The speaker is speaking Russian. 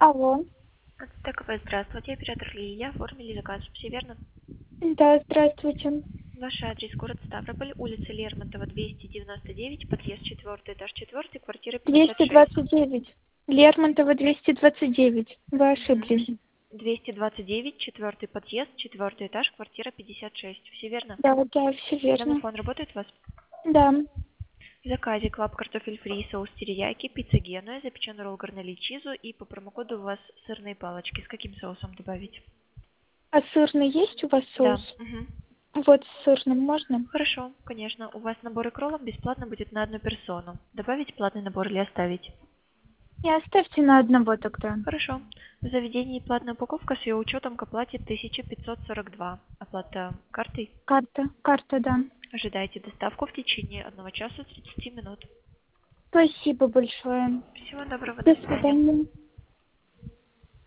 Алло. Стековая, здравствуйте, оператор Лилия, оформили заказ, все верно? Да, здравствуйте. Ваш адрес, город Ставрополь, улица Лермонтова, 299, подъезд 4, этаж 4, квартира 56. 229. Лермонтова, 229. Вы Мгм. ошиблись. 229, четвертый подъезд, 4 этаж, квартира 56, все верно? Да, да, все верно. Домофон работает у вас? Да. В заказе клаб картофель фри, соус терияки, пицца генуя, запеченный ролл гарнели чизу и по промокоду у вас сырные палочки. С каким соусом добавить? А сырный есть у вас соус? Да. Мгм. Вот с сырным можно? Хорошо, конечно. У вас набор икролов бесплатно будет на одну персону. Добавить платный набор или оставить? И оставьте на одного тогда. Хорошо. В заведении платная упаковка с ее учетом к оплате 1542. Оплата картой? Карта, да. Мгм. Ожидайте доставку в течение 1 часа 30 минут. Спасибо большое. Всего доброго, До до свидания. свидания.